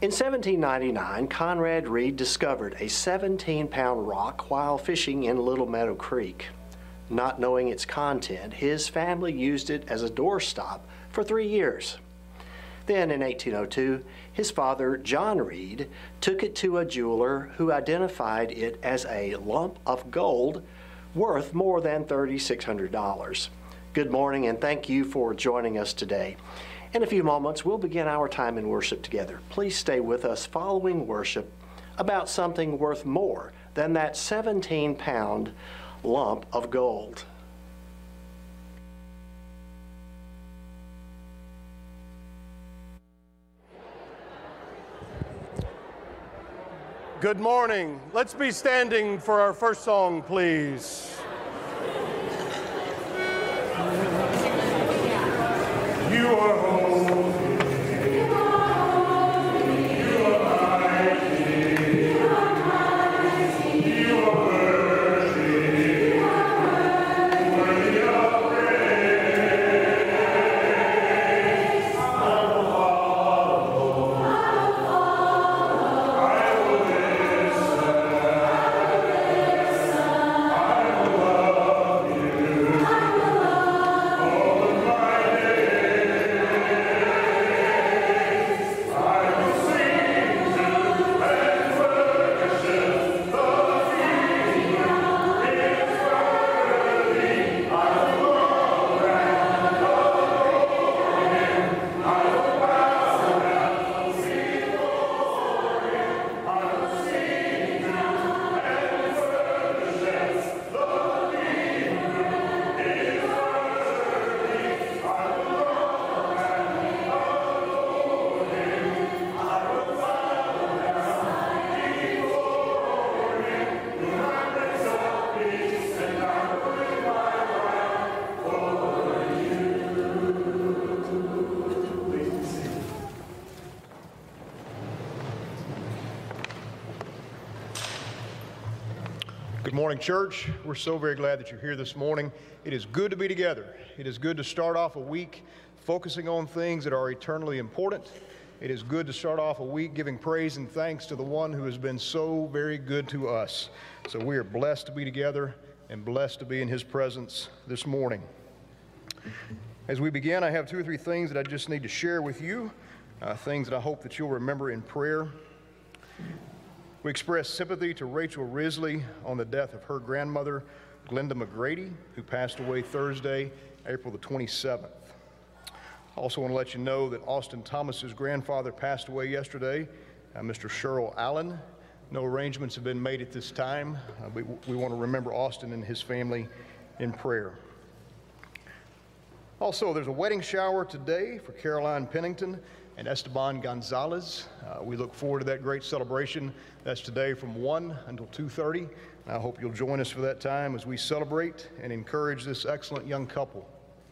In 1799, Conrad Reed discovered a 17-pound rock while fishing in Little Meadow Creek. Not knowing its content, his family used it as a doorstop for 3 years. Then in 1802, his father, John Reed, took it to a jeweler who identified it as a lump of gold worth more than $3,600. Good morning and thank you for joining us today. In a few moments, we'll begin our time in worship together. Please stay with us following worship about something worth more than that 17-pound lump of gold. Good morning. Let's be standing for our first song, please. You are holy. Good morning, church. We're so very glad that you're here this morning. It is good to be together. It is good to start off a week focusing on things that are eternally important. It is good to start off a week giving praise and thanks to the one who has been so very good to us. So we are blessed to be together and blessed to be in his presence this morning. As we begin, I have 2 or 3 things that I just need to share with you, things that I hope that you'll remember in prayer. We express sympathy to Rachel Risley on the death of her grandmother, Glenda McGrady, who passed away Thursday, April the 27th. I also want to let you know that Austin Thomas's grandfather passed away yesterday, Mr. Sherrill Allen. No arrangements have been made at this time. We want to remember Austin and his family in prayer. Also, there's a wedding shower today for Caroline Pennington and Esteban Gonzalez. We look forward to that great celebration. That's today from 1 until 2:30. I hope you'll join us for that time as we celebrate and encourage this excellent young couple.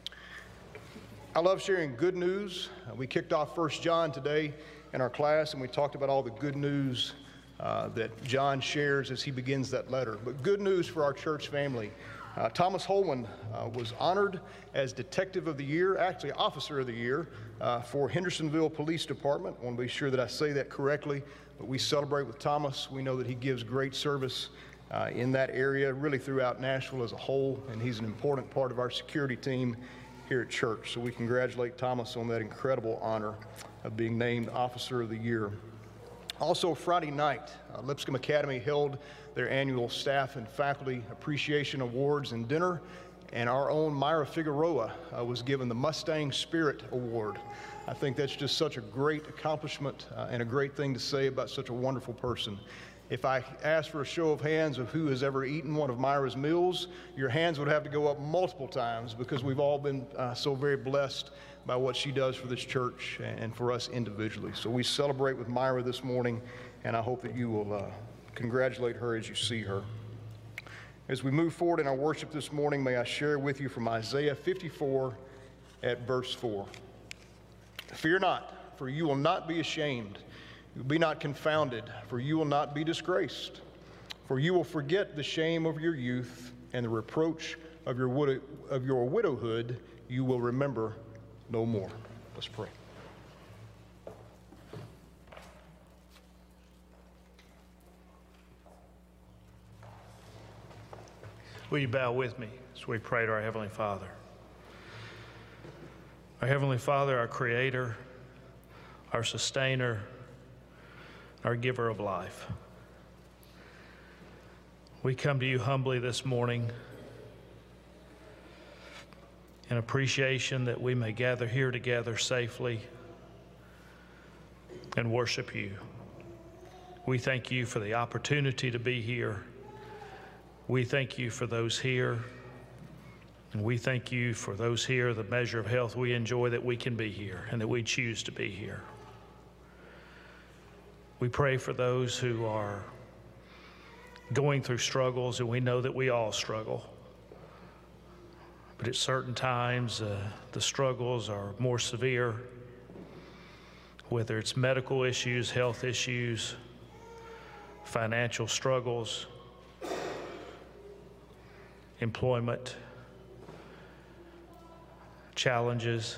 I love sharing good news. We kicked off 1 John today in our class, and we talked about all the good news that John shares as he begins that letter. But good news for our church family. Thomas Holman was honored as Detective of the Year, actually Officer of the Year, for Hendersonville Police Department. I want to be sure that I say that correctly, but we celebrate with Thomas. We know that he gives great service in that area, really throughout Nashville as a whole, and he's an important part of our security team here at church. So we congratulate Thomas on that incredible honor of being named Officer of the Year. Also Friday night, Lipscomb Academy held their annual Staff and Faculty Appreciation Awards and dinner, and our own Myra Figueroa was given the Mustang Spirit Award. I think that's just such a great accomplishment and a great thing to say about such a wonderful person. If I asked for a show of hands of who has ever eaten one of Myra's meals, your hands would have to go up multiple times because we've all been so very blessed by what she does for this church and for us individually. So we celebrate with Myra this morning, and I hope that you will congratulate her as you see her. As we move forward in our worship this morning, may I share with you from Isaiah 54 at verse 4. Fear not, for you will not be ashamed. Be not confounded, for you will not be disgraced. For you will forget the shame of your youth, and the reproach of your widowhood you will remember no more. Let's pray. Will you bow with me as we pray to our Heavenly Father? Our Heavenly Father, our Creator, our Sustainer, our Giver of life. We come to you humbly this morning in appreciation that we may gather here together safely and worship you. We thank you for the opportunity to be here. We thank you for those here, and we thank you for those here, the measure of health we enjoy, that we can be here and that we choose to be here. We pray for those who are going through struggles, and we know that we all struggle. But at certain times, the struggles are more severe, whether it's medical issues, health issues, financial struggles, employment challenges.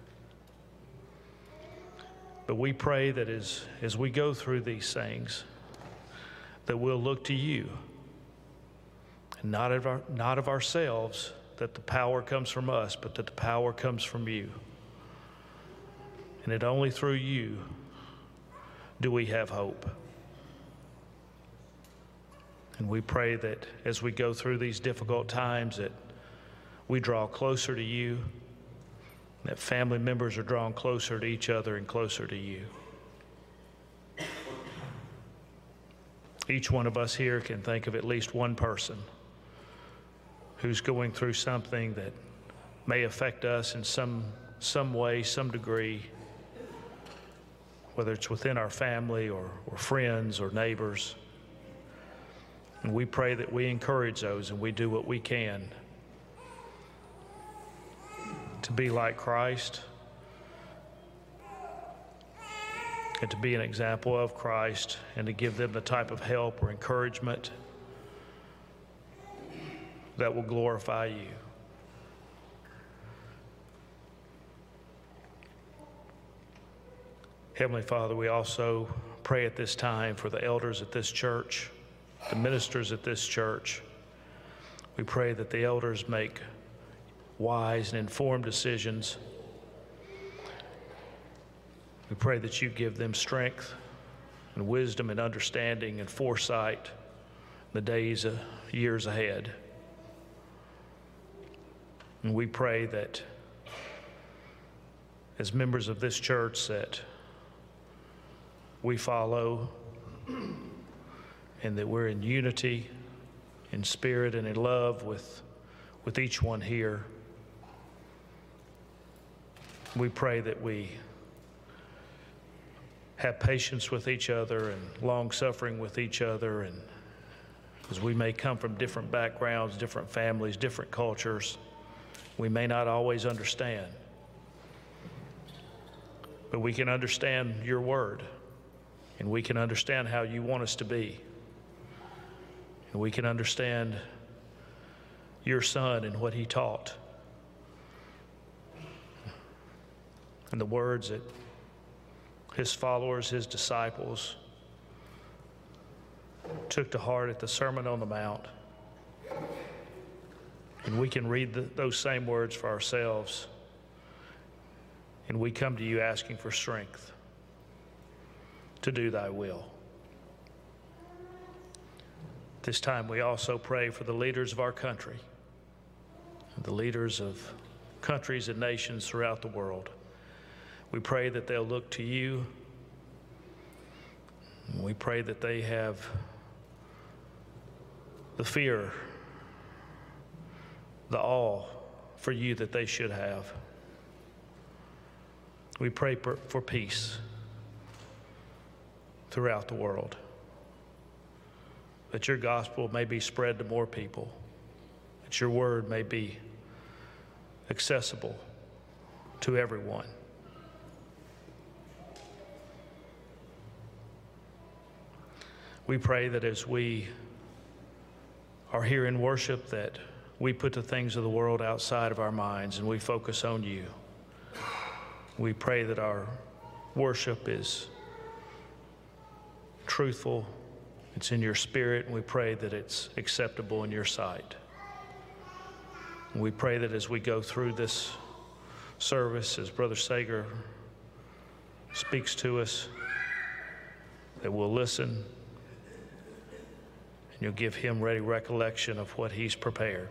But we pray that as we go through these things, that we'll look to you, and not of ourselves, that the power comes from us, but that the power comes from you. And that only through you do we have hope. And we pray that as we go through these difficult times, that we draw closer to you, that family members are drawn closer to each other and closer to you. Each one of us here can think of at least one person who's going through something that may affect us in some way, some degree, whether it's within our family or friends or neighbors. And we pray that we encourage those and we do what we can to be like Christ and to be an example of Christ and to give them the type of help or encouragement that will glorify you. Heavenly Father, we also pray at this time for the elders at this church, the ministers at this church. We pray that the elders make wise and informed decisions. We pray that you give them strength and wisdom and understanding and foresight in the days, years ahead. And we pray that as members of this church that we follow and that we're in unity, in spirit and in love with each one here. We pray that we have patience with each other and long-suffering with each other, and as we may come from different backgrounds, different families, different cultures, we may not always understand, but we can understand your word, and we can understand how you want us to be, and we can understand your Son and what he taught, and the words that his followers, his disciples, took to heart at the Sermon on the Mount. And we can read those same words for ourselves. And we come to you asking for strength to do thy will. This time we also pray for the leaders of our country, the leaders of countries and nations throughout the world. We pray that they'll look to you. We pray that they have the fear, the awe for you that they should have. We pray for peace throughout the world, that your gospel may be spread to more people, that your word may be accessible to everyone. We pray that as we are here in worship, that we put the things of the world outside of our minds and we focus on you. We pray that our worship is truthful, it's in your spirit, and we pray that it's acceptable in your sight. We pray that as we go through this service, as Brother Sager speaks to us, that we'll listen and you'll give him ready recollection of what he's prepared.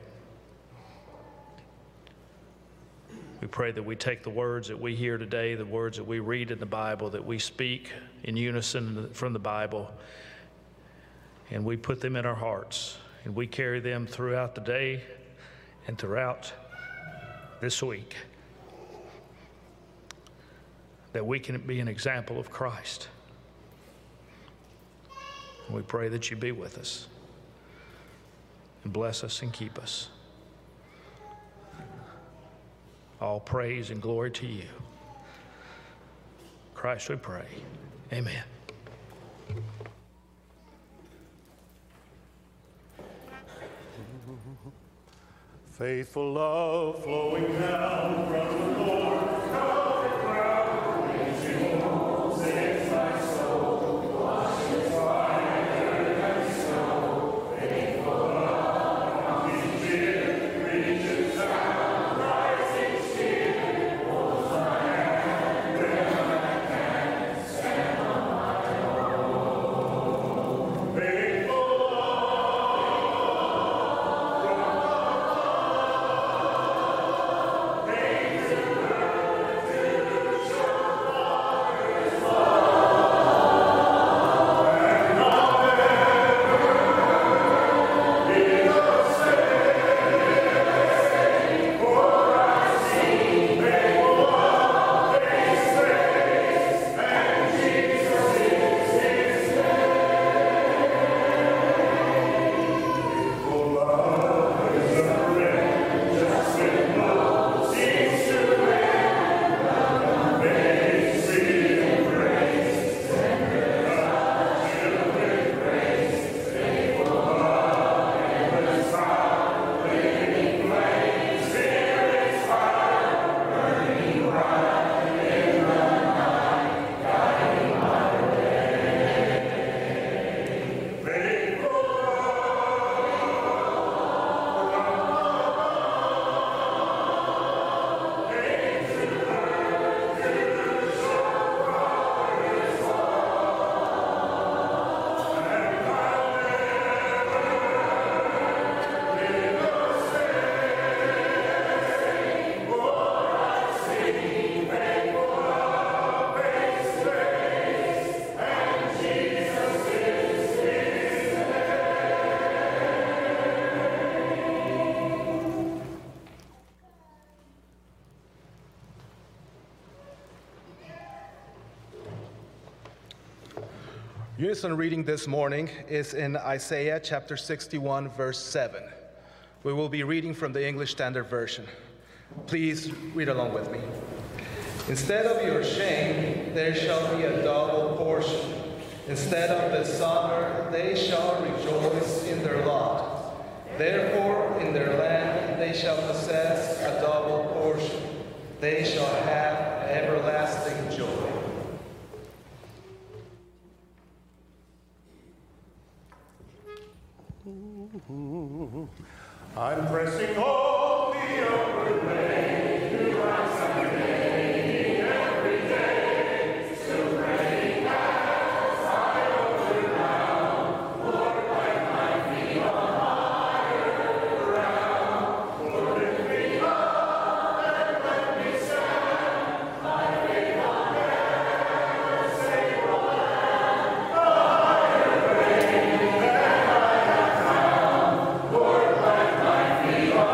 We pray that we take the words that we hear today, the words that we read in the Bible, that we speak in unison from the Bible, and we put them in our hearts, and we carry them throughout the day and throughout this week, that we can be an example of Christ. And we pray that you be with us and bless us and keep us. All praise and glory to you. Christ we pray. Amen. Faithful love flowing down from the Lord. Unison reading this morning is in Isaiah chapter 61, verse 7. We will be reading from the English Standard Version. Please read along with me. Instead of your shame, there shall be a double portion. Instead of dishonor, they shall rejoice in their lot. Therefore, in their land they shall possess a double portion. They shall have everlasting joy. I'm pressing on the upward way to rise someday, every day, still praying as I go around. Lord, like my feet on higher ground. Lord, lift me up and let me stand. My faith will never say one. A higher way than I have found. Lord, like my feet on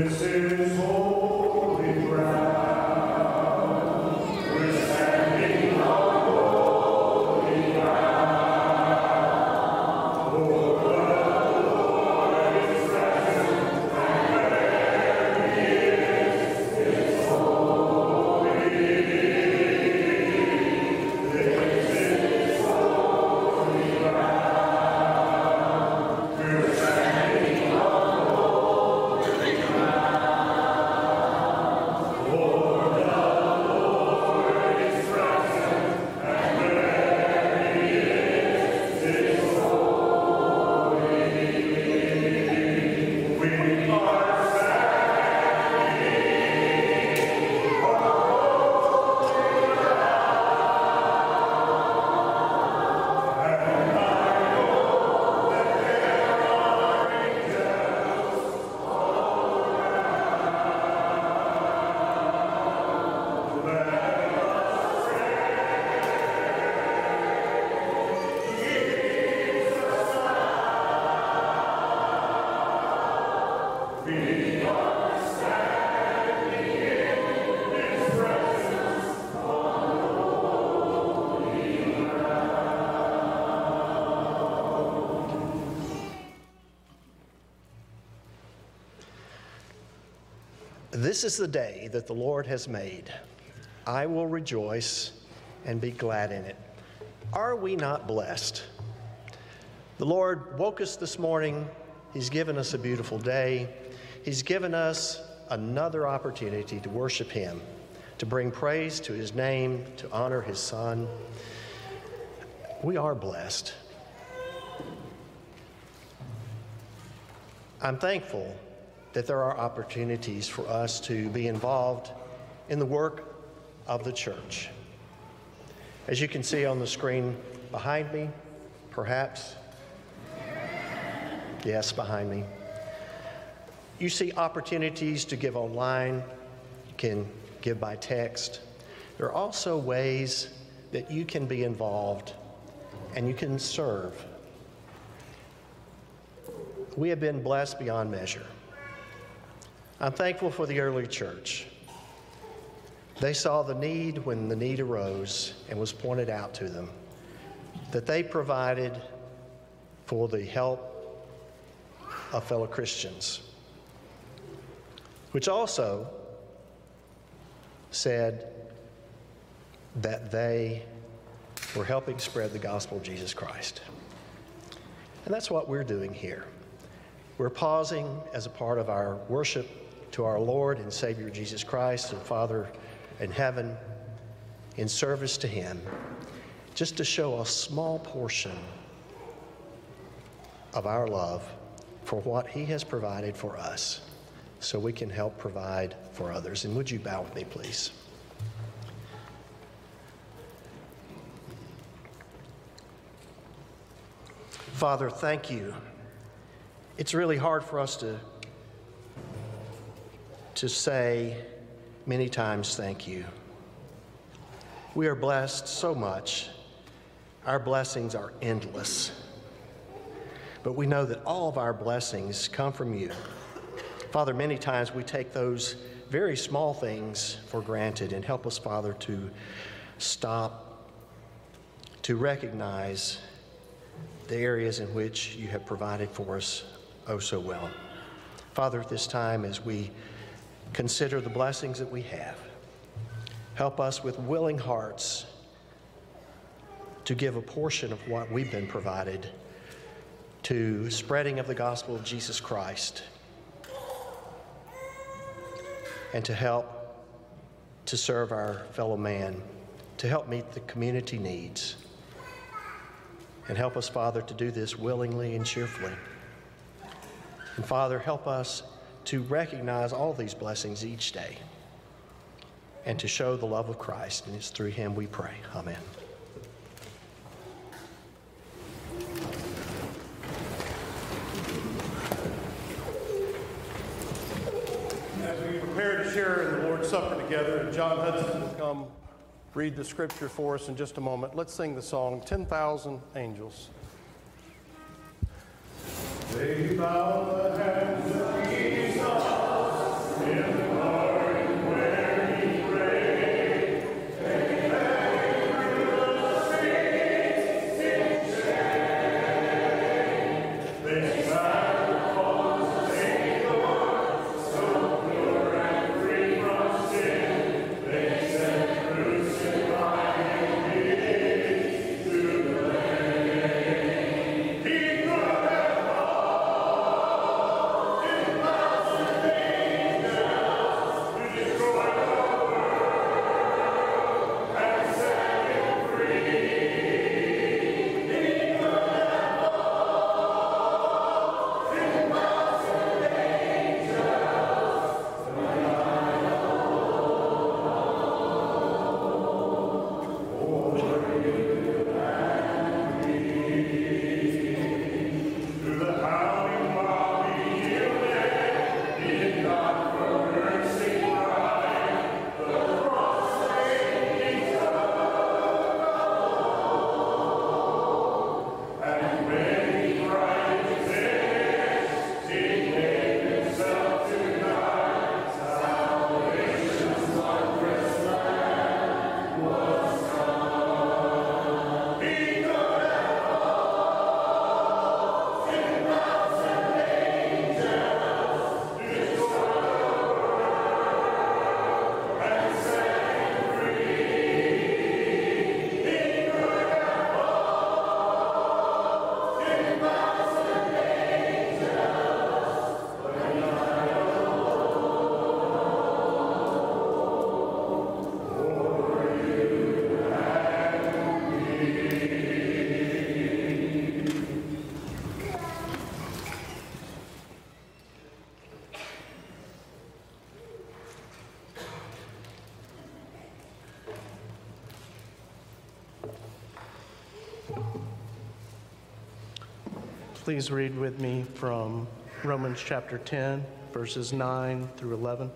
This is the day that the Lord has made. I will rejoice and be glad in it. Are we not blessed? The Lord woke us this morning. He's given us a beautiful day. He's given us another opportunity to worship Him, to bring praise to His name, to honor His Son. We are blessed. I'm thankful that there are opportunities for us to be involved in the work of the church. As you can see on the screen behind me, perhaps, yes, behind me, you see opportunities to give online. You can give by text. There are also ways that you can be involved and you can serve. We have been blessed beyond measure. I'm thankful for the early church. They saw the need when the need arose and was pointed out to them, that they provided for the help of fellow Christians, which also said that they were helping spread the gospel of Jesus Christ. And that's what we're doing here. We're pausing as a part of our worship to our Lord and Savior Jesus Christ and Father in heaven in service to Him, just to show a small portion of our love for what He has provided for us so we can help provide for others. And would you bow with me, please? Father, thank you. It's really hard for us to say many times thank you. We are blessed so much. Our blessings are endless. But we know that all of our blessings come from you. Father, many times we take those very small things for granted, and help us, Father, to stop, to recognize the areas in which you have provided for us oh so well. Father, at this time, as we consider the blessings that we have, help us with willing hearts to give a portion of what we've been provided to spreading of the gospel of Jesus Christ, and to help to serve our fellow man, to help meet the community needs. And help us, Father, to do this willingly and cheerfully. And Father, help us to recognize all these blessings each day and to show the love of Christ. And it's through Him we pray. Amen. As we prepare to share in the Lord's Supper together, and John Hudson will come read the scripture for us in just a moment, let's sing the song, 10,000 Angels. They bow the hands of Jesus. Please read with me from Romans chapter 10, verses 9 through 11.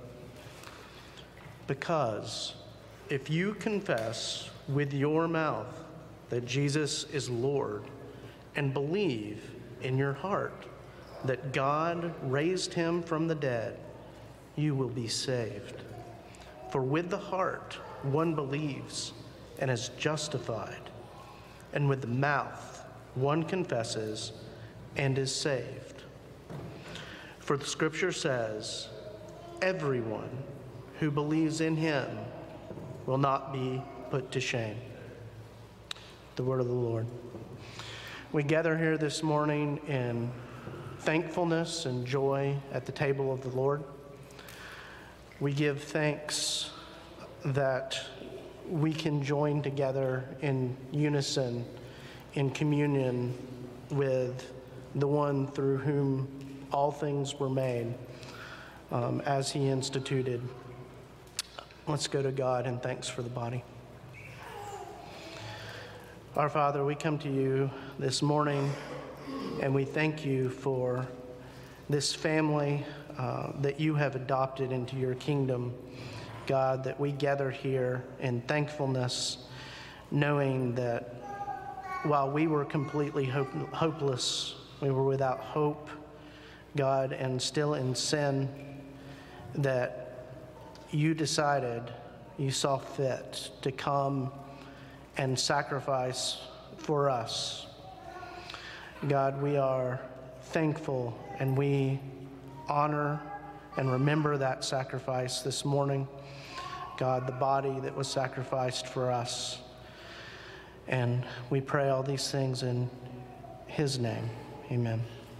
Because if you confess with your mouth that Jesus is Lord and believe in your heart that God raised him from the dead, you will be saved. For with the heart one believes and is justified, and with the mouth one confesses and is saved. For the scripture says, everyone who believes in him will not be put to shame. The word of the Lord. We gather here this morning in thankfulness and joy at the table of the Lord. We give thanks that we can join together in unison, in communion with the one through whom all things were made, as he instituted. Let's go to God in thanks for the body. Our Father, we come to you this morning and we thank you for this family that you have adopted into your kingdom. God, that we gather here in thankfulness, knowing that while we were completely hopeless, we were without hope, God, and still in sin, that you decided, you saw fit to come and sacrifice for us. God, we are thankful and we honor and remember that sacrifice this morning. God, the body that was sacrificed for us. And we pray all these things in his name. Amen.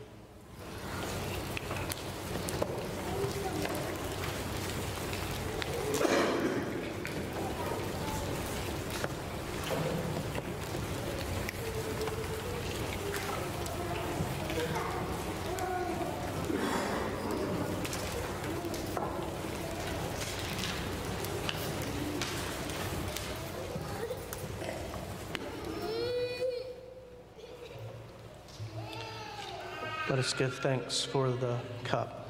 Let us give thanks for the cup.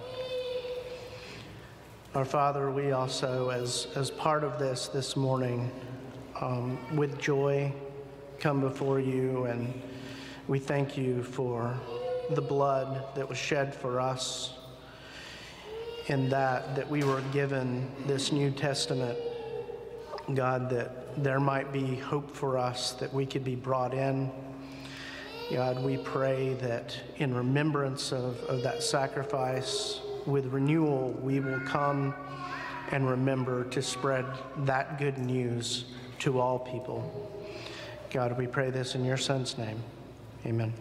Our Father, we also, as part of this morning, with joy, come before you, and we thank you for the blood that was shed for us, in that we were given this New Testament, God, that there might be hope for us, that we could be brought in. God, we pray that in remembrance of that sacrifice, with renewal, we will come and remember to spread that good news to all people. God, we pray this in your Son's name. Amen.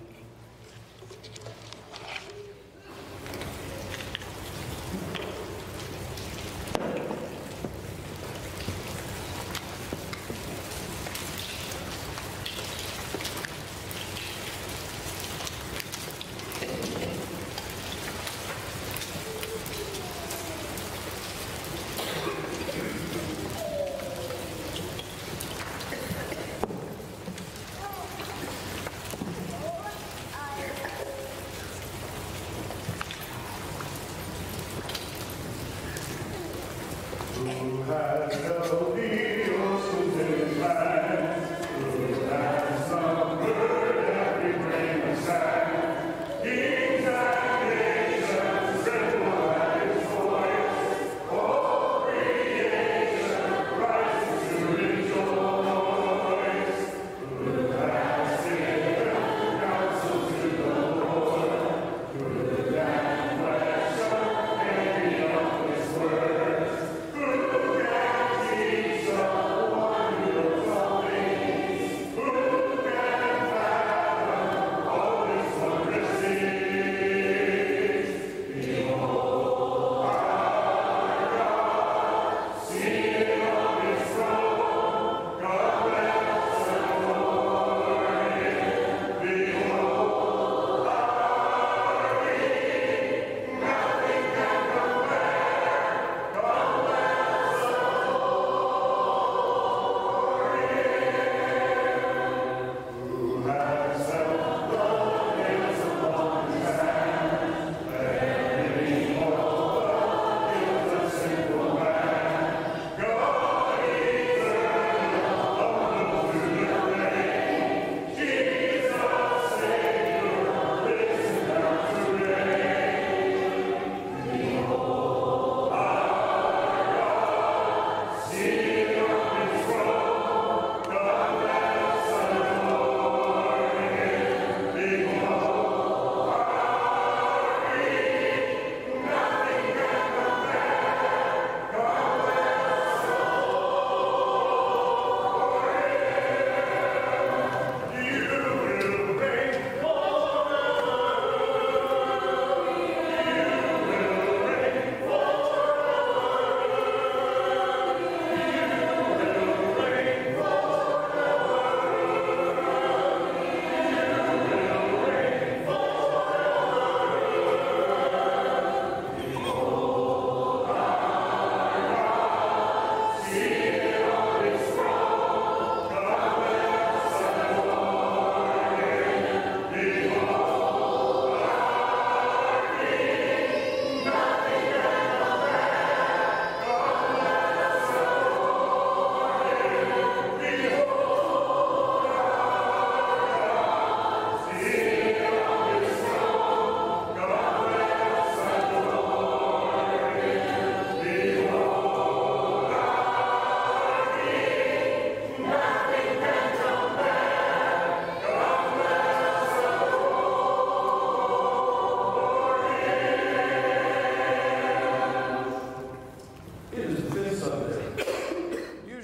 Who can teach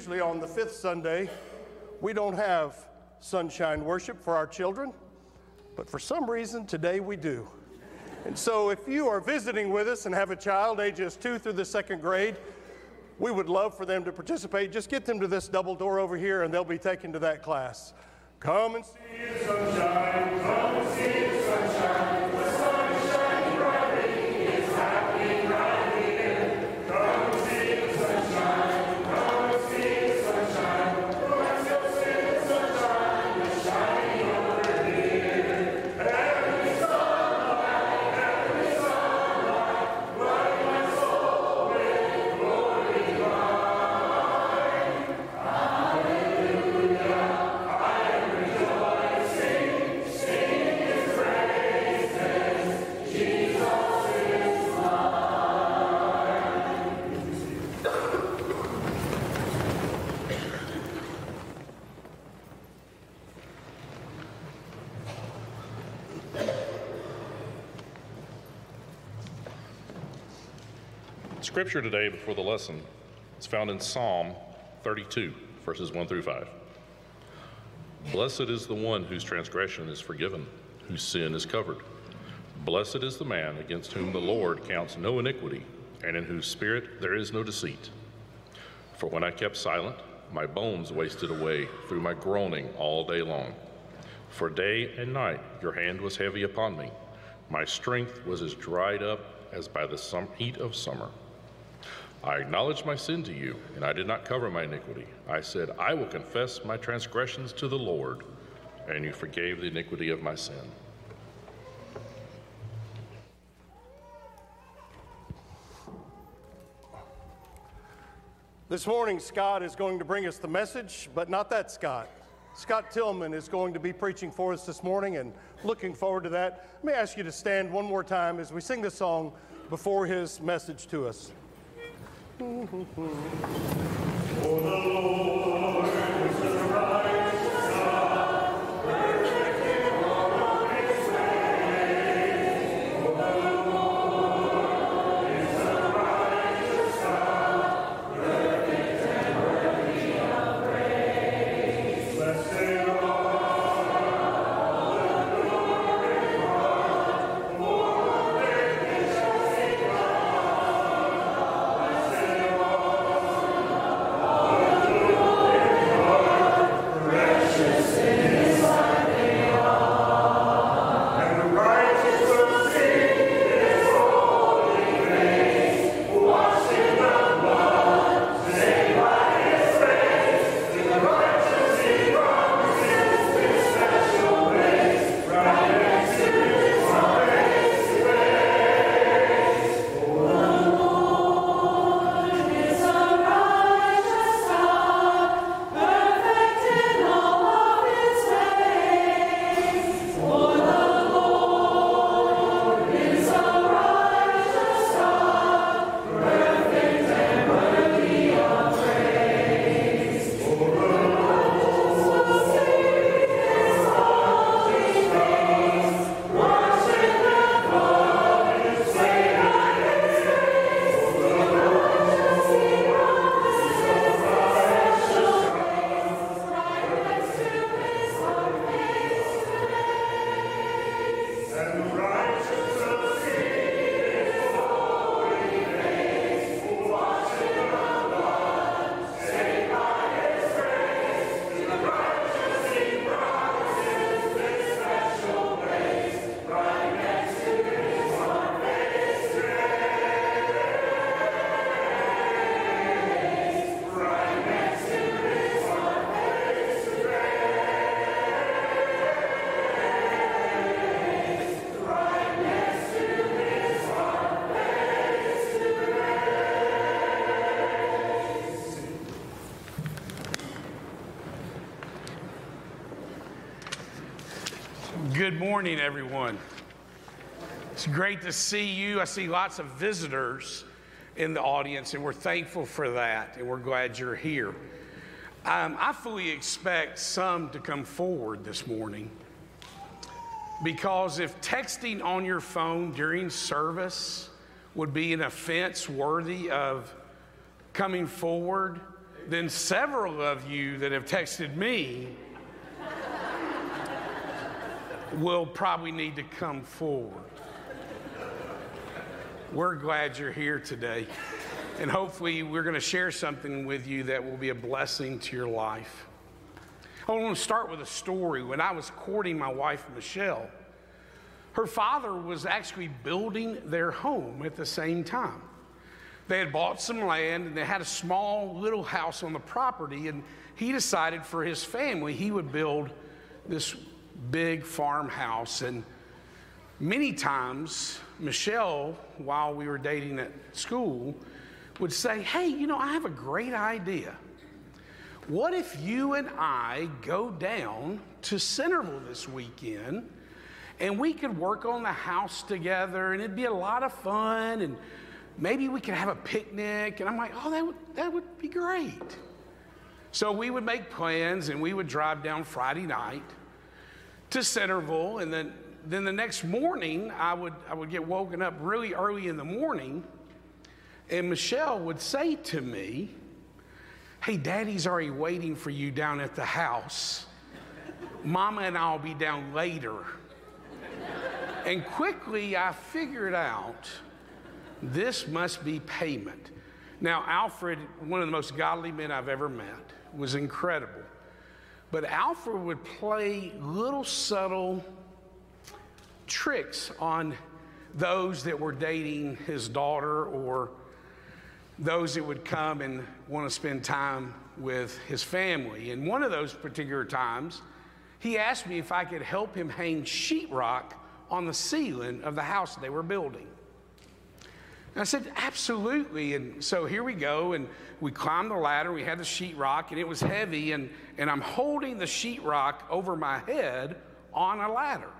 usually on the 5th Sunday, we don't have sunshine worship for our children, but for some reason today we do. And so if you are visiting with us and have a child ages 2 through the 2nd grade, we would love for them to participate. Just get them to this double door over here and they'll be taken to that class. Come and see the sunshine, come and see the sunshine. The sun is shining brightly, it's happening right here. Come and see the sunshine, come and see the sunshine. Let's go see the sunshine, it's shining over here. Heavenly sunlight, light my soul with glory divine. Hallelujah, I am rejoicing, sing His praises. Jesus is mine. Scripture today before the lesson is found in Psalm 32, verses 1 through 5. Blessed is the one whose transgression is forgiven, whose sin is covered. Blessed is the man against whom the Lord counts no iniquity, and in whose spirit there is no deceit. For when I kept silent, my bones wasted away through my groaning all day long. For day and night your hand was heavy upon me. My strength was as dried up as by the heat of summer. I acknowledged my sin to you, and I did not cover my iniquity. I said, I will confess my transgressions to the Lord, and you forgave the iniquity of my sin. This morning, Scott is going to bring us the message, but not that Scott. Scott Tillman is going to be preaching for us this morning, and looking forward to that. Let me ask you to stand one more time as we sing the song before his message to us. For the Lord is the righteous God, perfect in all of His ways. For the Lord is the righteous God, perfect and worthy of praise. Blessed all the glory brought, for they shall see God. Blessed Good morning, everyone. It's great to see you. I see lots of visitors in the audience, and we're thankful for that, and we're glad you're here. I fully expect some to come forward this morning, because if texting on your phone during service would be an offense worthy of coming forward, then several of you that have texted me will probably need to come forward. We're glad you're here today, and hopefully we're going to share something with you that will be a blessing to your life. I want to start with a story. When I was courting my wife, Michelle, her father was actually building their home at the same time. They had bought some land, and they had a small little house on the property, and he decided for his family he would build this big farmhouse. And many times, Michelle, while we were dating at school, would say, hey, you know, I have a great idea. What if you and I go down to Centerville this weekend, and we could work on the house together, and it'd be a lot of fun, and maybe we could have a picnic. And I'm like, oh, that would be great. So we would make plans, and we would drive down Friday night to Centerville, and then the next morning, I would get woken up really early in the morning, and Michelle would say to me, hey, Daddy's already waiting for you down at the house. Mama and I'll be down later. And quickly, I figured out this must be payment. Now, Alfred, one of the most godly men I've ever met, was incredible. But Alfred would play little subtle tricks on those that were dating his daughter, or those that would come and want to spend time with his family. And one of those particular times, he asked me if I could help him hang sheetrock on the ceiling of the house they were building. And I said, absolutely. And so here we go, and we climbed the ladder. We had the sheetrock, and it was heavy, and I'm holding the sheetrock over my head on a ladder.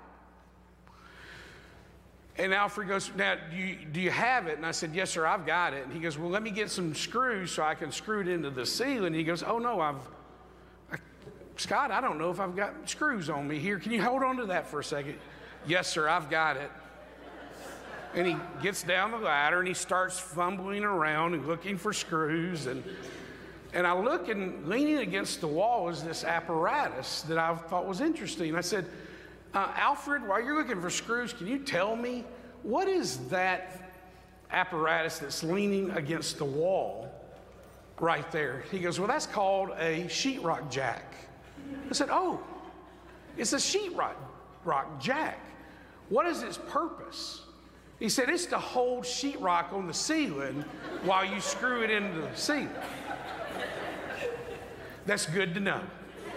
And Alfred goes, now, do you have it? And I said, yes, sir, I've got it. And he goes, well, let me get some screws so I can screw it into the ceiling. And he goes, oh, no, Scott, I don't know if I've got screws on me here. Can you hold on to that for a second? Yes, sir, I've got it. And he gets down the ladder, and he starts fumbling around and looking for screws. And I look, and leaning against the wall is this apparatus that I thought was interesting. I said, Alfred, while you're looking for screws, can you tell me, what is that apparatus that's leaning against the wall right there? He goes, well, that's called a sheetrock jack. I said, oh, it's a sheetrock jack. What is its purpose? He said, it's to hold sheetrock on the ceiling while you screw it into the ceiling. That's good to know.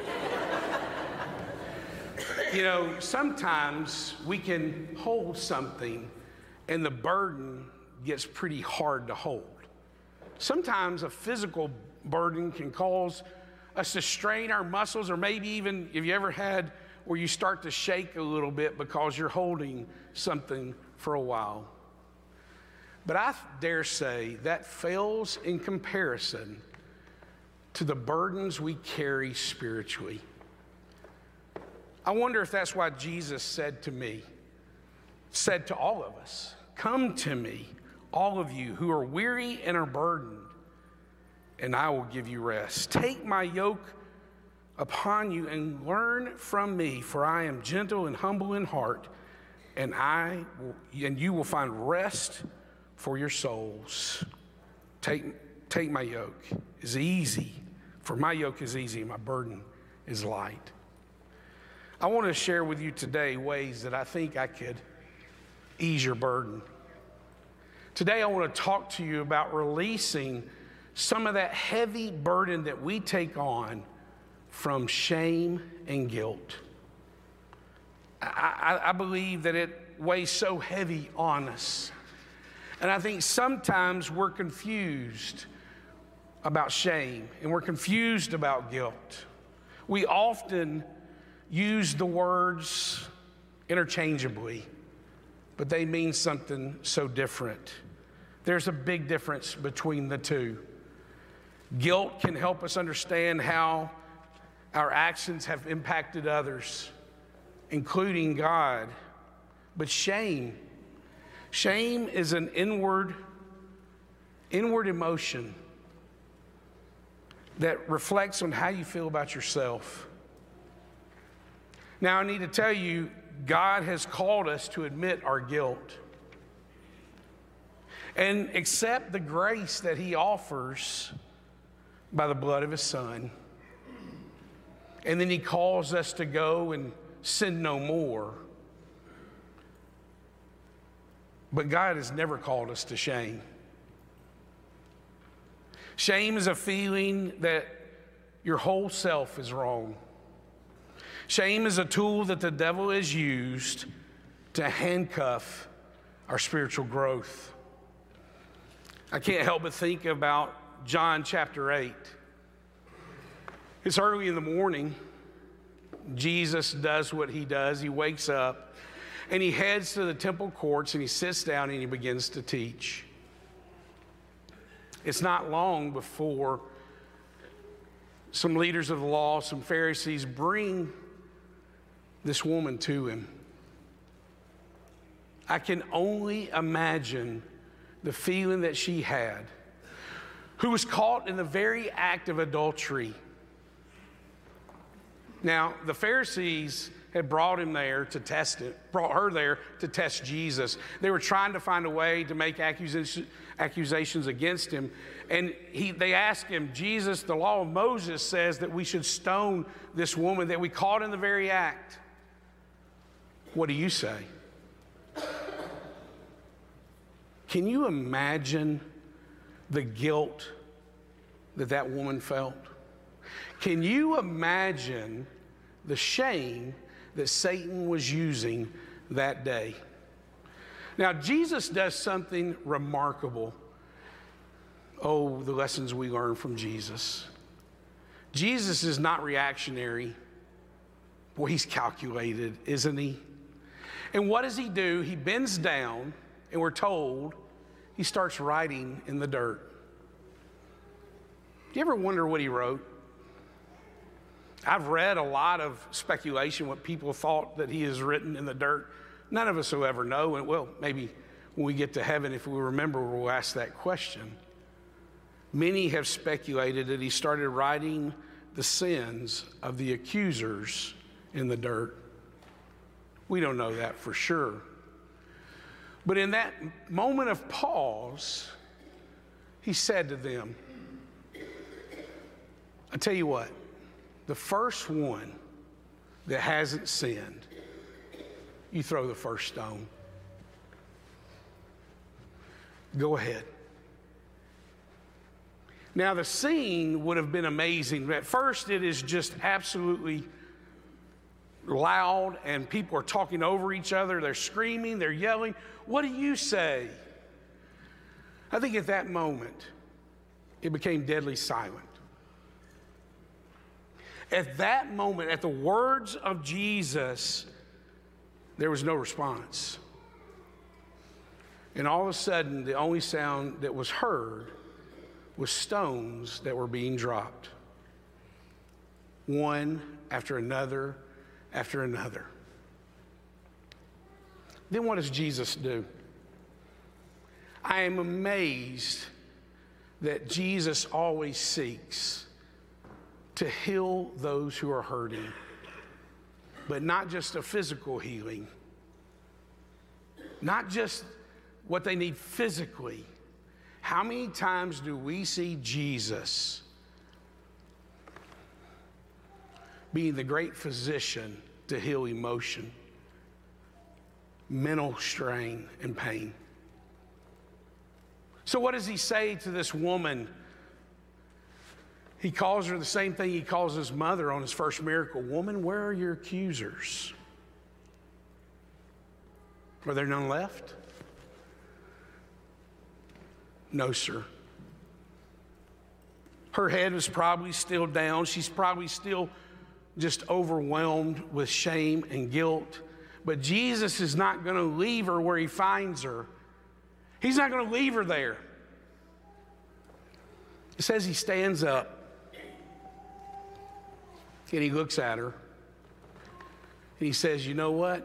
You know, sometimes we can hold something and the burden gets pretty hard to hold. Sometimes a physical burden can cause us to strain our muscles, or maybe even, if you ever had where you start to shake a little bit because you're holding something for a while. But I dare say that fails in comparison to the burdens we carry spiritually. I wonder if that's why Jesus said to all of us, come to me, all of you who are weary and are burdened, and I will give you rest. Take my yoke upon you and learn from me, for I am gentle and humble in heart, and you will find rest for your souls. Take my yoke. It's easy, for my yoke is easy and my burden is light. I want to share with you today ways that I think I could ease your burden. Today I want to talk to you about releasing some of that heavy burden that we take on from shame and guilt. I believe that it weighs so heavy on us. And I think sometimes we're confused about shame and we're confused about guilt. We often use the words interchangeably, but they mean something so different. There's a big difference between the two. Guilt can help us understand how our actions have impacted others, including God. But shame is an inward emotion that reflects on how you feel about yourself. Now, I need to tell you, God has called us to admit our guilt and accept the grace that He offers by the blood of His Son. And then He calls us to go and sin no more. But God has never called us to shame. Shame is a feeling that your whole self is wrong. Shame is a tool that the devil has used to handcuff our spiritual growth. I can't help but think about John chapter 8. It's early in the morning. Jesus does what He does. He wakes up and He heads to the temple courts and He sits down and He begins to teach. It's not long before some leaders of the law, some Pharisees, bring this woman to Him. I can only imagine the feeling that she had, who was caught in the very act of adultery. Now, the Pharisees had brought her there to test Jesus. They were trying to find a way to make accusations against Him. And they asked Him, Jesus, the law of Moses says that we should stone this woman that we caught in the very act. What do you say? Can you imagine the guilt that that woman felt? Can you imagine the shame that Satan was using that day? Now, Jesus does something remarkable. Oh, the lessons we learn from Jesus. Jesus is not reactionary. Boy, He's calculated, isn't He? And what does He do? He bends down, and we're told He starts writing in the dirt. Do you ever wonder what He wrote? I've read a lot of speculation, what people thought that He has written in the dirt. None of us will ever know. And well, maybe when we get to heaven, if we remember, we'll ask that question. Many have speculated that He started writing the sins of the accusers in the dirt. We don't know that for sure. But in that moment of pause, He said to them, I tell you what, the first one that hasn't sinned, you throw the first stone. Go ahead. Now, the scene would have been amazing. At first, it is just absolutely loud, and people are talking over each other. They're screaming, they're yelling. What do you say? I think at that moment, it became deadly silent. At that moment, at the words of Jesus, there was no response. And all of a sudden, the only sound that was heard was stones that were being dropped. One after another after another. Then what does Jesus do? I am amazed that Jesus always seeks to heal those who are hurting, but not just a physical healing, not just what they need physically. How many times do we see Jesus being the great physician to heal emotion, mental strain, and pain? So what does He say to this woman? He calls her the same thing He calls His mother on His first miracle. Woman, where are your accusers? Are there none left? No, sir. Her head was probably still down. She's probably still just overwhelmed with shame and guilt. But Jesus is not going to leave her where He finds her. He's not going to leave her there. It says He stands up and He looks at her and He says, you know what?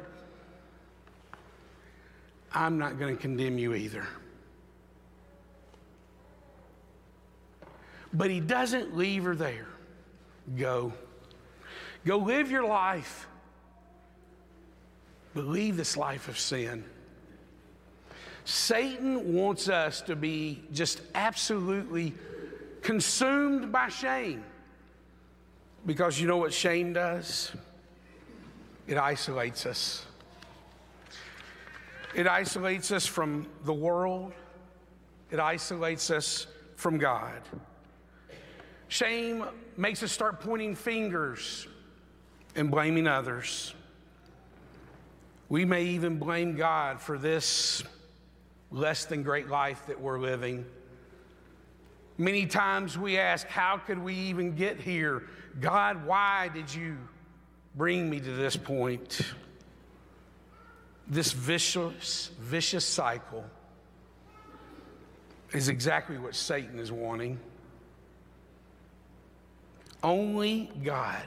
I'm not going to condemn you either. But he doesn't leave her there. Go. Go live your life. But leave this life of sin. Satan wants us to be just absolutely consumed by shame. Because you know what shame does? It isolates us. It isolates us from the world. It isolates us from God. Shame makes us start pointing fingers and blaming others. We may even blame God for this less than great life that we're living. Many times we ask, how could we even get here? God, why did you bring me to this point? This vicious cycle is exactly what Satan is wanting. Only God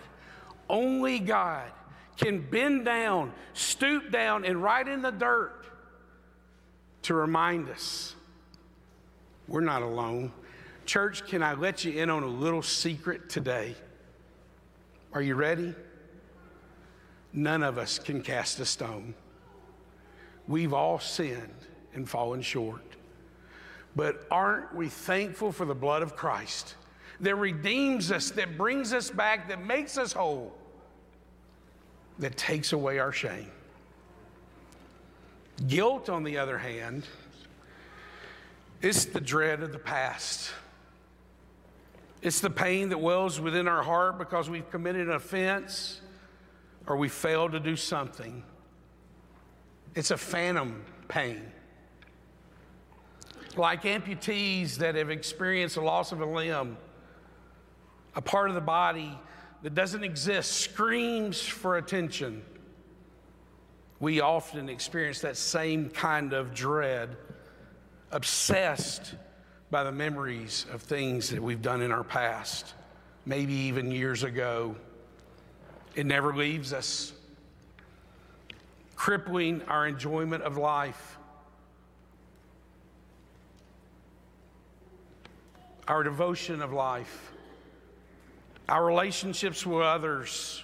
can bend down, stoop down, and write in the dirt to remind us we're not alone. Church, can I let you in on a little secret today? Are you ready? None of us can cast a stone. We've all sinned and fallen short. But aren't we thankful for the blood of Christ that redeems us, that brings us back, that makes us whole, that takes away our shame? Guilt, on the other hand, is the dread of the past. It's the pain that wells within our heart because we've committed an offense or we failed to do something. It's a phantom pain. Like amputees that have experienced the loss of a limb, a part of the body that doesn't exist screams for attention. We often experience that same kind of dread, obsessed by the memories of things that we've done in our past, maybe even years ago. It never leaves us, crippling our enjoyment of life, our devotion of life, our relationships with others.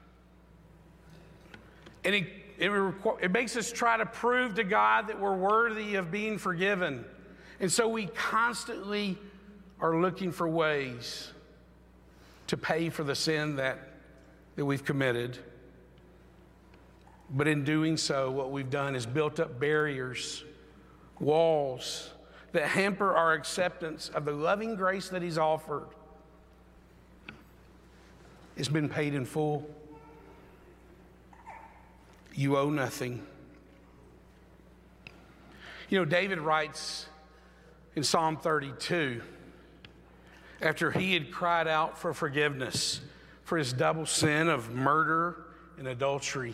And it makes us try to prove to God that we're worthy of being forgiven. And so we constantly are looking for ways to pay for the sin that we've committed. But in doing so, what we've done is built up barriers, walls that hamper our acceptance of the loving grace that He's offered. It's been paid in full. You owe nothing. You know, David writes in Psalm 32, after he had cried out for forgiveness for his double sin of murder and adultery.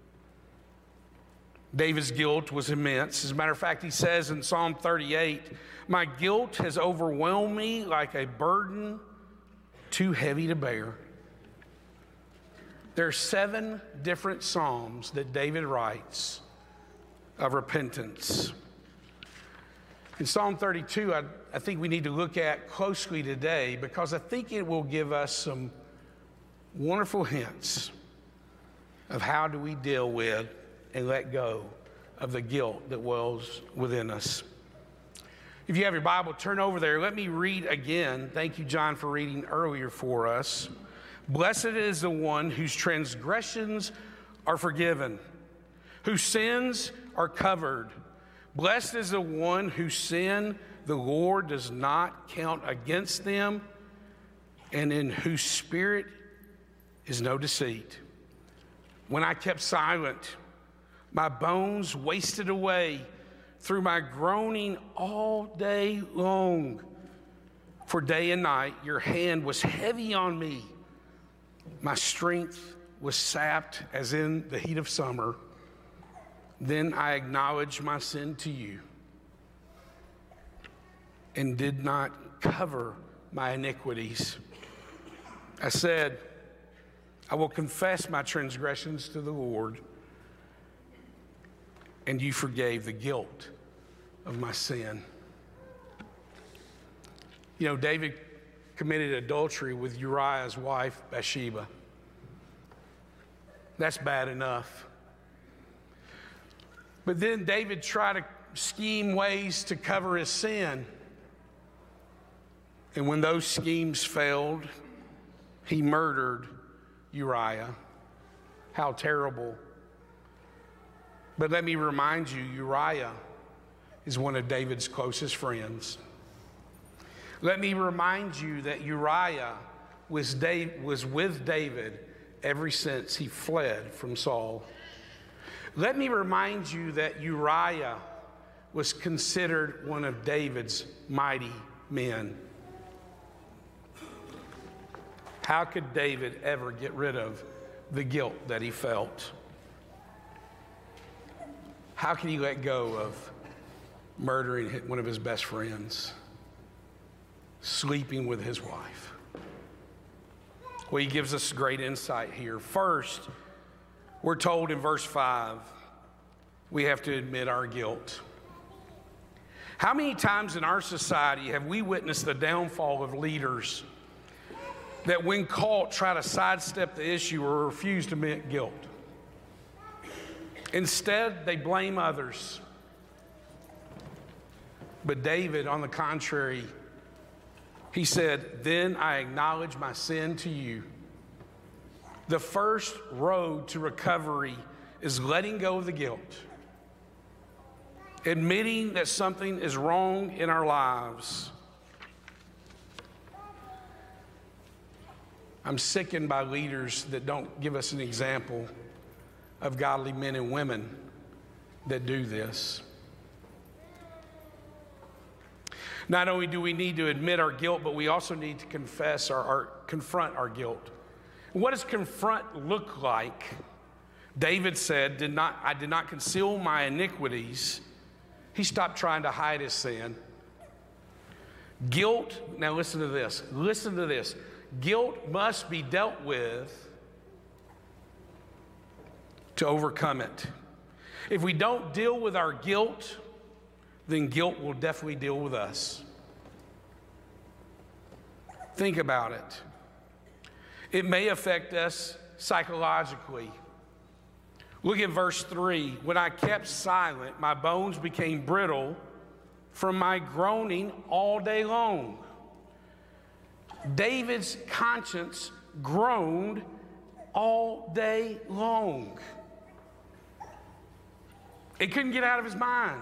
David's guilt was immense. As a matter of fact, he says in Psalm 38, "My guilt has overwhelmed me like a burden too heavy to bear." There are 7 different psalms that David writes of repentance. In Psalm 32, I think we need to look at closely today because I think it will give us some wonderful hints of how do we deal with and let go of the guilt that wells within us. If you have your Bible, turn over there. Let me read again. Thank you, John, for reading earlier for us. "Blessed is the one whose transgressions are forgiven, whose sins are covered. Blessed is the one whose sin the Lord does not count against them, and in whose spirit is no deceit. When I kept silent, my bones wasted away through my groaning all day long. For day and night your hand was heavy on me. My strength was sapped as in the heat of summer. Then I acknowledged my sin to you and did not cover my iniquities. I said, I will confess my transgressions to the Lord, and you forgave the guilt of my sin." You know, David committed adultery with Uriah's wife, Bathsheba. That's bad enough. But then David tried to scheme ways to cover his sin. And when those schemes failed, he murdered Uriah. How terrible. But let me remind you, Uriah is one of David's closest friends. Let me remind you that Uriah was with David ever since he fled from Saul. Let me remind you that Uriah was considered one of David's mighty men. How could David ever get rid of the guilt that he felt? How can he let go of murdering one of his best friends, sleeping with his wife? Well, he gives us great insight here. First, we're told in verse 5, we have to admit our guilt. How many times in our society have we witnessed the downfall of leaders that when caught try to sidestep the issue or refuse to admit guilt? Instead, they blame others. But David, on the contrary, he said, "Then I acknowledge my sin to you." The first road to recovery is letting go of the guilt, admitting that something is wrong in our lives. I'm sickened by leaders that don't give us an example of godly men and women that do this. Not only do we need to admit our guilt, but we also need to confess confront our guilt. What does confront look like? David said, I did not conceal my iniquities. He stopped trying to hide his sin. Guilt, now listen to this. Listen to this. Guilt must be dealt with to overcome it. If we don't deal with our guilt, then guilt will definitely deal with us. Think about it. It may affect us psychologically. Look at verse 3. When I kept silent, my bones became brittle from my groaning all day long. David's conscience groaned all day long. It couldn't get out of his mind.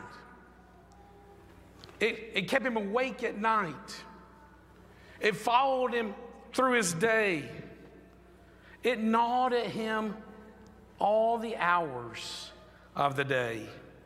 It kept him awake at night. It followed him through his day. It gnawed at him all the hours of the day.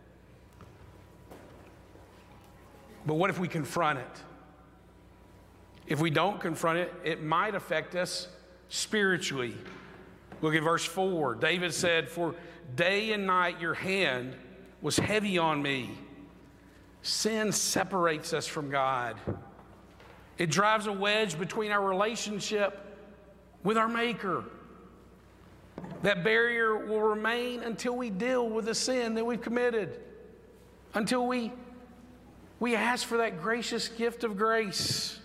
But what if we confront it? If we don't confront it, it might affect us spiritually. Look at verse 4. David said, "For day and night your hand was heavy on me." Sin separates us from God. It drives a wedge between our relationship with our Maker. That barrier will remain until we deal with the sin that we've committed, until we ask for that gracious gift of grace.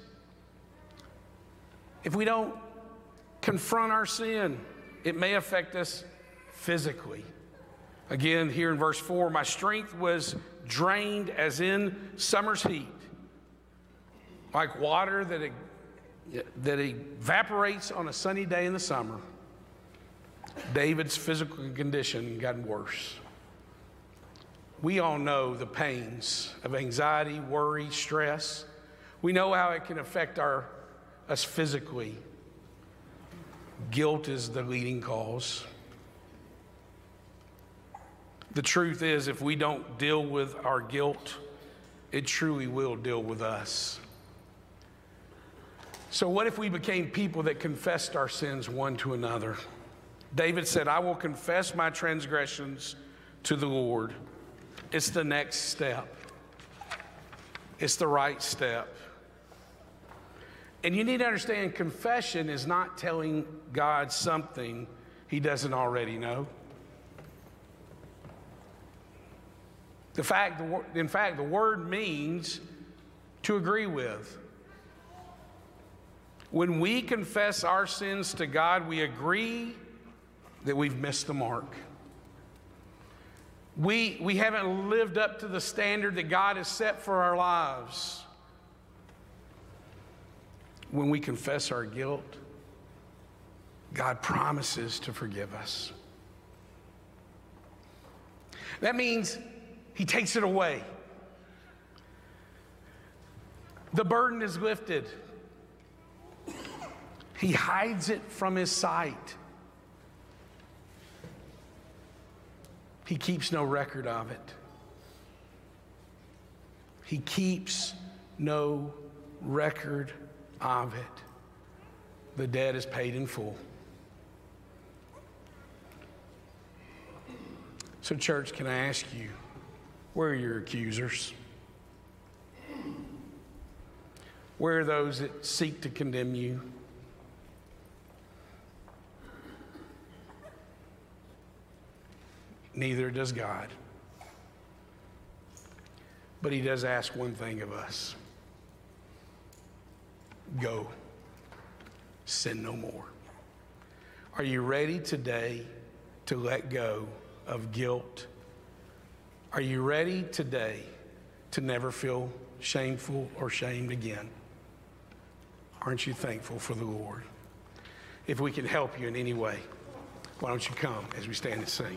If we don't confront our sin, it may affect us physically. Again, here in verse 4, my strength was drained as in summer's heat, like water that evaporates on a sunny day in the summer. David's physical condition got worse. We all know the pains of anxiety, worry, stress. We know how it can affect us physically. Guilt is the leading cause. The truth is, if we don't deal with our guilt, it truly will deal with us. So what if we became people that confessed our sins one to another? David said, "I will confess my transgressions to the Lord." It's the next step. It's the right step. And you need to understand, confession is not telling God something he doesn't already know. In fact, the word means to agree with. When we confess our sins to God, we agree that we've missed the mark. We haven't lived up to the standard that God has set for our lives. When we confess our guilt, God promises to forgive us. That means He takes it away. The burden is lifted. He hides it from His sight. He keeps no record of it. He keeps no record of it. The debt is paid in full. So, church, can I ask you, where are your accusers? Where are those that seek to condemn you? Neither does God. But He does ask one thing of us. Go. Sin no more. Are you ready today to let go of guilt? Are you ready today to never feel shameful or shamed again? Aren't you thankful for the Lord? If we can help you in any way, why don't you come as we stand and sing?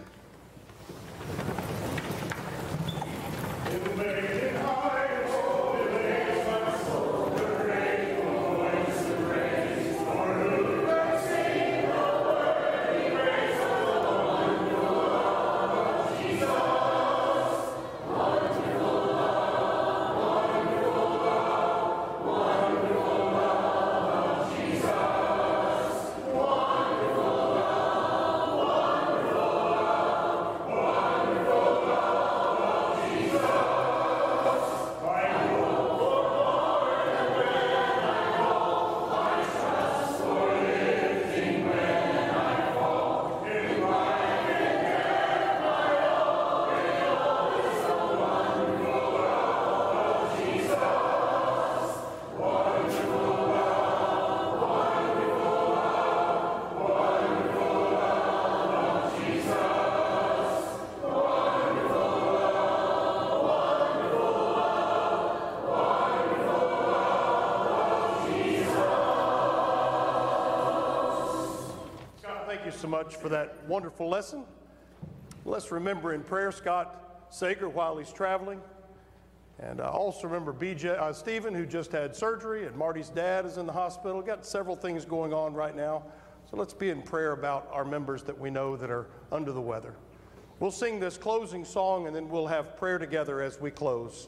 So much for that wonderful lesson. Let's remember in prayer Scott Sager while he's traveling. And also remember Stephen, who just had surgery, and Marty's dad is in the hospital. Got several things going on right now. So let's be in prayer about our members that we know that are under the weather. We'll sing this closing song, and then we'll have prayer together as we close.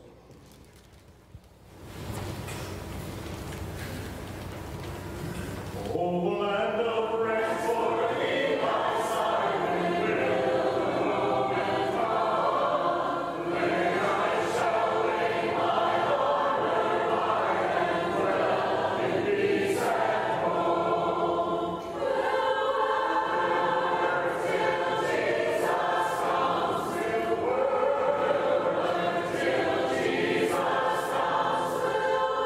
Oh, land of rest for thee, my side will and come. Then I shall lay my honor by and dwell in peace at home. Till Jesus comes to work, till Jesus comes to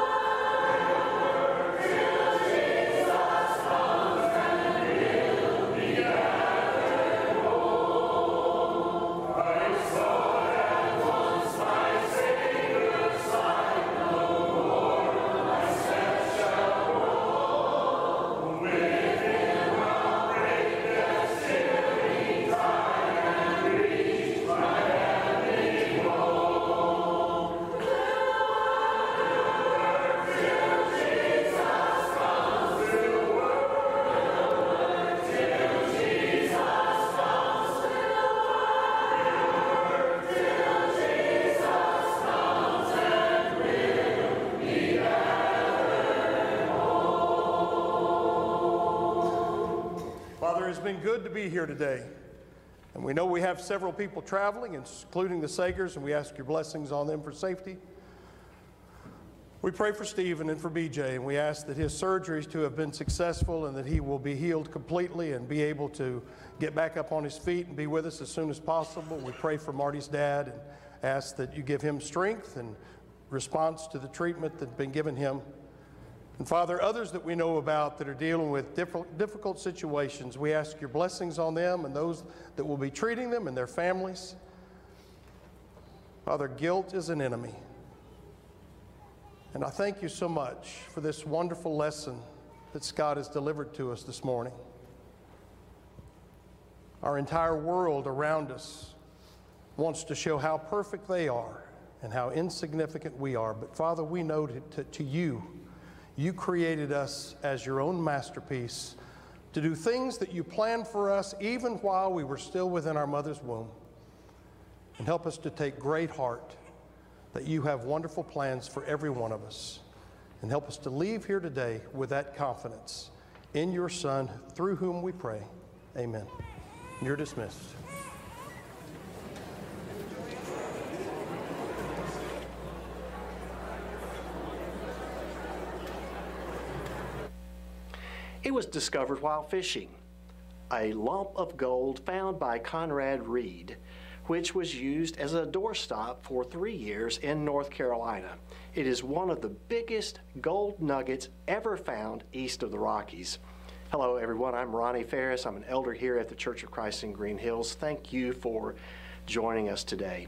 work, till Jesus comes and will be gathered home. I saw at once my Savior's sight no more, my steps shall roll. With Him I'll break death's chilling tide and reach my heavenly home. Till Jesus comes to work, till Jesus comes to work, till Jesus comes and will be gathered home. Father, it's been good to be here today. And we know we have several people traveling, including the Sagers, and we ask your blessings on them for safety. We pray for Stephen and for BJ, and we ask that his surgeries to have been successful and that he will be healed completely and be able to get back up on his feet and be with us as soon as possible. We pray for Marty's dad and ask that you give him strength and response to the treatment that's been given him. And Father, others that we know about that are dealing with difficult situations, we ask your blessings on them and those that will be treating them and their families. Father, guilt is an enemy. And I thank you so much for this wonderful lesson that Scott has delivered to us this morning. Our entire world around us wants to show how perfect they are and how insignificant we are. But Father, we know to you, you created us as your own masterpiece to do things that you planned for us even while we were still within our mother's womb. And help us to take great heart that you have wonderful plans for every one of us. And help us to leave here today with that confidence in your Son, through whom we pray. Amen. You're dismissed. It was discovered while fishing. A lump of gold found by Conrad Reed, which was used as a doorstop for 3 years in North Carolina. It is one of the biggest gold nuggets ever found east of the Rockies. Hello, everyone. I'm Ronnie Ferris. I'm an elder here at the Church of Christ in Green Hills. Thank you for joining us today.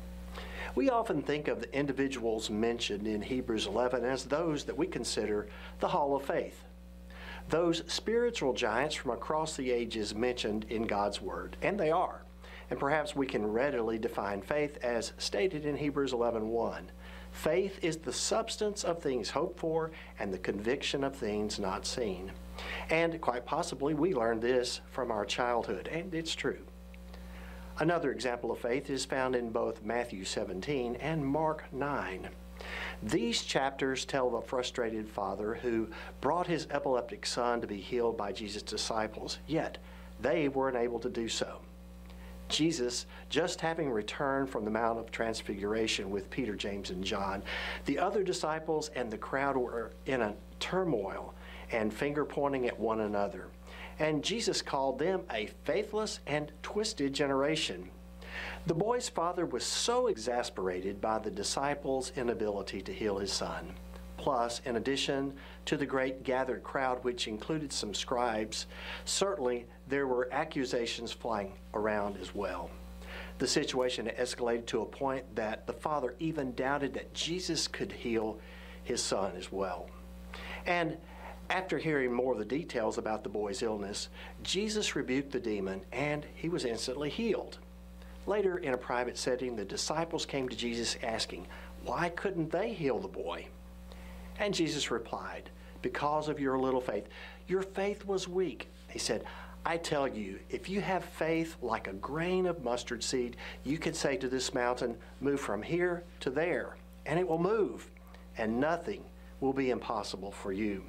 We often think of the individuals mentioned in Hebrews 11 as those that we consider the Hall of Faith, those spiritual giants from across the ages mentioned in God's Word, and they are. And perhaps we can readily define faith as stated in Hebrews 11:1. Faith is the substance of things hoped for and the conviction of things not seen. And quite possibly we learned this from our childhood, and it's true. Another example of faith is found in both Matthew 17 and Mark 9. These chapters tell of a frustrated father who brought his epileptic son to be healed by Jesus' disciples, yet they weren't able to do so. Jesus, just having returned from the Mount of Transfiguration with Peter, James, and John, the other disciples and the crowd were in a turmoil and finger pointing at one another. And Jesus called them a faithless and twisted generation. The boy's father was so exasperated by the disciples' inability to heal his son. Plus, in addition to the great gathered crowd, which included some scribes, certainly there were accusations flying around as well. The situation escalated to a point that the father even doubted that Jesus could heal his son as well. And after hearing more of the details about the boy's illness, Jesus rebuked the demon and he was instantly healed. Later, in a private setting, the disciples came to Jesus asking, why couldn't they heal the boy? And Jesus replied, because of your little faith. Your faith was weak. He said, I tell you, if you have faith like a grain of mustard seed, you can say to this mountain, move from here to there, and it will move, and nothing will be impossible for you.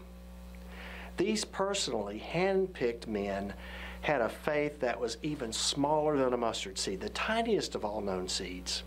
These personally hand-picked men had a faith that was even smaller than a mustard seed, the tiniest of all known seeds.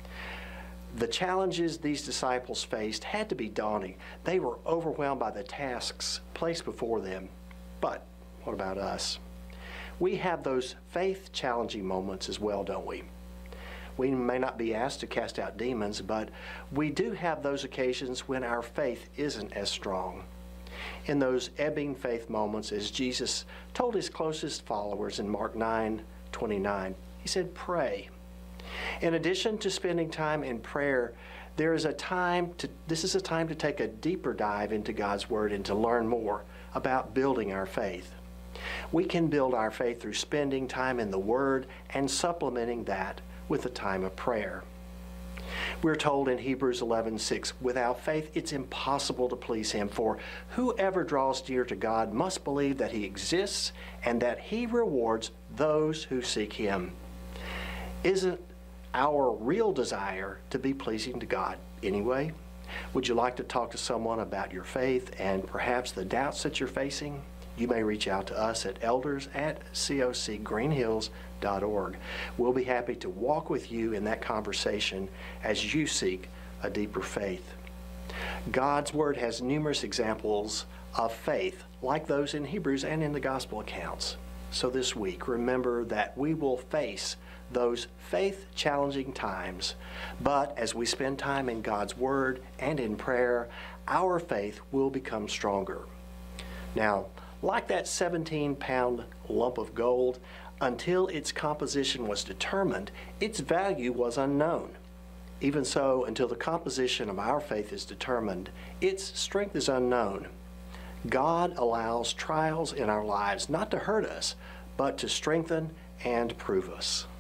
The challenges these disciples faced had to be daunting. They were overwhelmed by the tasks placed before them. But what about us? We have those faith-challenging moments as well, don't we? We may not be asked to cast out demons, but we do have those occasions when our faith isn't as strong. In those ebbing faith moments, as Jesus told his closest followers in Mark 9:29, he said, pray. In addition to spending time in prayer, this is a time to take a deeper dive into God's Word and to learn more about building our faith. We can build our faith through spending time in the Word and supplementing that with a time of prayer. We're told in Hebrews 11:6, without faith it's impossible to please him, for whoever draws near to God must believe that he exists and that he rewards those who seek him. Isn't our real desire to be pleasing to God anyway? Would you like to talk to someone about your faith and perhaps the doubts that you're facing? You may reach out to us at elders@cocgreenhills.org. We'll be happy to walk with you in that conversation as you seek a deeper faith. God's Word has numerous examples of faith, like those in Hebrews and in the Gospel accounts. So this week, remember that we will face those faith-challenging times. But as we spend time in God's Word and in prayer, our faith will become stronger. Now, like that 17-pound lump of gold, until its composition was determined, its value was unknown. Even so, until the composition of our faith is determined, its strength is unknown. God allows trials in our lives not to hurt us, but to strengthen and prove us.